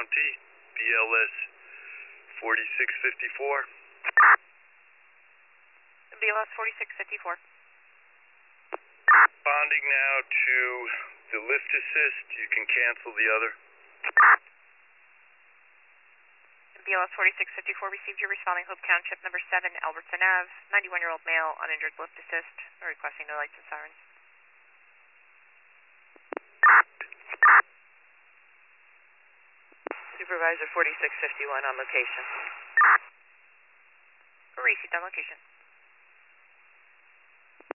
County, BLS 4654. BLS 4654. Responding now to the lift assist. You can cancel the other. BLS 4654 received your responding Hope Township number 7, Albertson Ave, 91-year-old male, uninjured lift assist, requesting no lights and sirens. Supervisor 4651 on location. Received on location.